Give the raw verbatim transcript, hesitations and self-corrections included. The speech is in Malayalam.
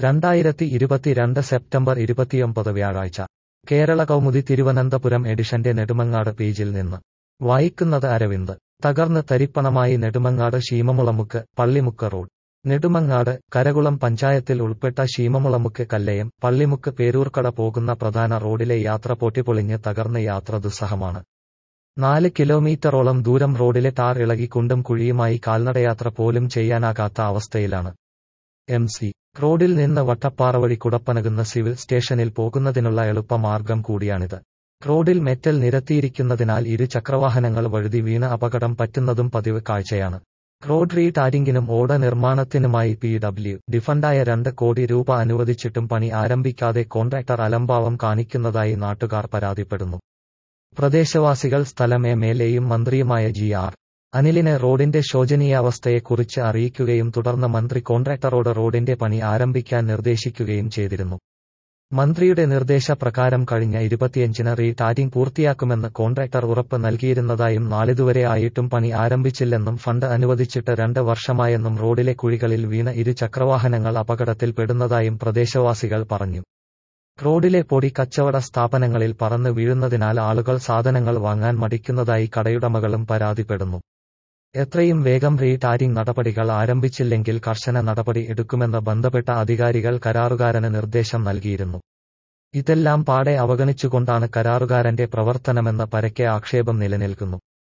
രണ്ടായിരത്തി ഇരുപത്തിരണ്ട് സെപ്റ്റംബർ ഇരുപത്തിയൊമ്പത് വ്യാഴാഴ്ച കേരള കൗമുദി തിരുവനന്തപുരം എഡിഷന്റെ നെടുമങ്ങാട് പേജിൽ നിന്ന് വായിക്കുന്നത് അരവിന്ദ്. തകർന്ന് തരിപ്പണമായി നെടുമങ്ങാട് ശീമമുളമുക്ക് പള്ളിമുക്ക് റോഡ്. നെടുമങ്ങാട് കരകുളം പഞ്ചായത്തിൽ ഉൾപ്പെട്ട ശീമമുളമുക്ക് കല്ലയം പള്ളിമുക്ക് പേരൂർക്കട പോകുന്ന പ്രധാന റോഡിലെ യാത്ര പൊട്ടിപ്പൊളിഞ്ഞ് തകർന്ന് യാത്ര ദുസ്സഹമാണ്. നാല് കിലോമീറ്ററോളം ദൂരം റോഡിലെ ടാർ ഇളകി കുണ്ടും കുഴിയുമായി കാൽനടയാത്ര പോലും ചെയ്യാനാകാത്ത അവസ്ഥയിലാണ്. എം സി റോഡിൽ നിന്ന് വട്ടപ്പാറ വഴി കുടപ്പനകുന്ന സിവിൽ സ്റ്റേഷനിൽ പോകുന്നതിനുള്ള എളുപ്പമാർഗം കൂടിയാണിത്. റോഡിൽ മെറ്റൽ നിരത്തിയിരിക്കുന്നതിനാൽ ഇരു ചക്രവാഹനങ്ങൾ വഴുതി വീണ് അപകടം പറ്റുന്നതും പതിവ് കാഴ്ചയാണ്. റോഡ് റീ ടാരിങ്ങിനും ഓട നിർമ്മാണത്തിനുമായി പി ഡബ്ല്യു ഡി ഫണ്ടായ രണ്ട് കോടി രൂപ അനുവദിച്ചിട്ടും പണി ആരംഭിക്കാതെ കോൺട്രാക്ടർ അലംഭാവം കാണിക്കുന്നതായി നാട്ടുകാർ പരാതിപ്പെടുന്നു. പ്രദേശവാസികൾ സ്ഥലം എം എൽ എയും മന്ത്രിയുമായ ജി ആർ അനിലിനെ റോഡിന്റെ ശോചനീയാവസ്ഥയെക്കുറിച്ച് അറിയിക്കുകയും തുടർന്ന് മന്ത്രി കോൺട്രാക്ടറോട് റോഡിന്റെ പണി ആരംഭിക്കാൻ നിർദ്ദേശിക്കുകയും ചെയ്തിരുന്നു. മന്ത്രിയുടെ നിർദ്ദേശപ്രകാരം കഴിഞ്ഞ ഇരുപത്തിയഞ്ചിന് റീ ടാരിങ് പൂർത്തിയാക്കുമെന്ന് കോൺട്രാക്ടർ ഉറപ്പ് നൽകിയിരുന്നതായും നാളിതുവരെ ആയിട്ടും പണി ആരംഭിച്ചില്ലെന്നും ഫണ്ട് അനുവദിച്ചിട്ട് രണ്ട് വർഷമായെന്നും റോഡിലെ കുഴികളിൽ വീണ ഇരു ചക്രവാഹനങ്ങൾ അപകടത്തിൽപ്പെടുന്നതായും പ്രദേശവാസികൾ പറഞ്ഞു. റോഡിലെ പൊടി കച്ചവട സ്ഥാപനങ്ങളിൽ പറന്ന് വീഴുന്നതിനാൽ ആളുകൾ സാധനങ്ങൾ വാങ്ങാൻ മടിക്കുന്നതായി കടയുടമകളും പരാതിപ്പെടുന്നു. എത്രയും വേഗം റീ ടാരിങ് നടപടികൾ ആരംഭിച്ചില്ലെങ്കിൽ കർശന നടപടി എടുക്കുമെന്ന് ബന്ധപ്പെട്ട അധികാരികൾ കരാറുകാരന് നിർദ്ദേശം നൽകിയിരുന്നു. ഇതെല്ലാം പാടെ അവഗണിച്ചുകൊണ്ടാണ് കരാറുകാരന്റെ പ്രവർത്തനമെന്ന് പരക്കെ ആക്ഷേപം നിലനിൽക്കുന്നു.